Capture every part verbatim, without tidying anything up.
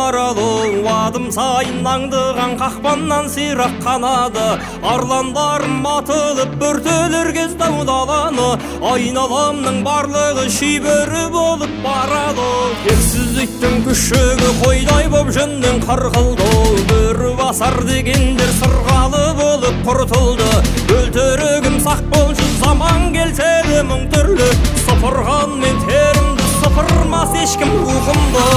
барады, адым сайын аңдыған қақпаннан сирақ қанады. Арландарым атылып бүртелер кез даудаланы, айналамның барлығы шибөрі болып барады. Тексіз иттің күшігі қойдай боп жөннен қырқылды, бөрі басар дегендер сырғалы болып құртылды. Өлтірігім сақ болшы, заман келсе де мың түрлі, сыпырған мен терімді сыпырмас ешкім рухымды.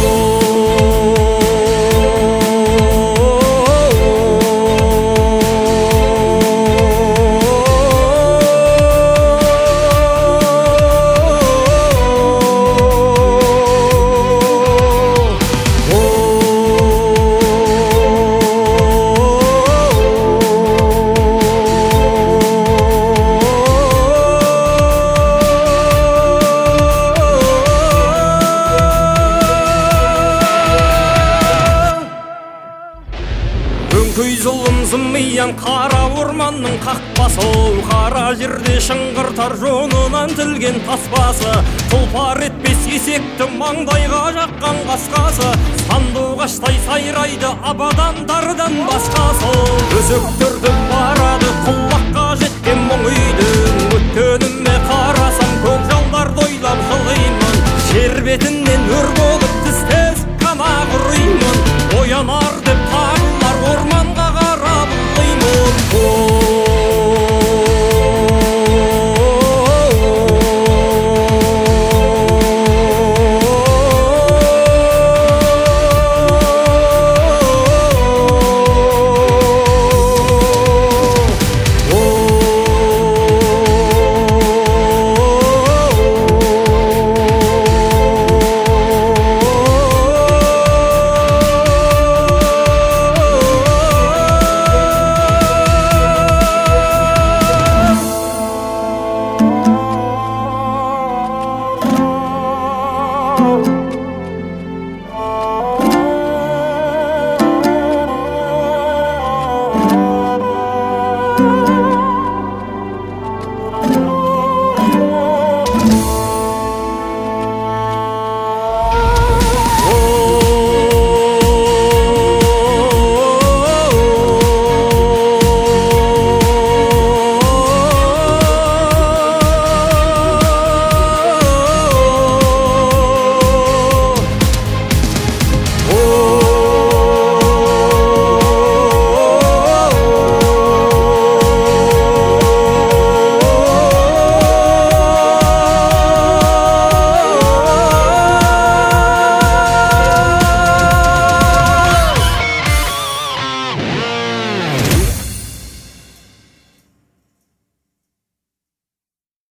Көй зұлым зымиян қара орманның қақпасы, қара жерде шыңғыртар жонынан тілген таспасы. Тұлпар етпес есекті маңдайға жаққан қасқасы, сандуғаштай сайрайды абадандардан басқасы. Өзектірді барады құлаққа жеткен мұң үйдің, өткеніме қарасам көк жалдар дойлап жылаймын. Жер бетінен өр болып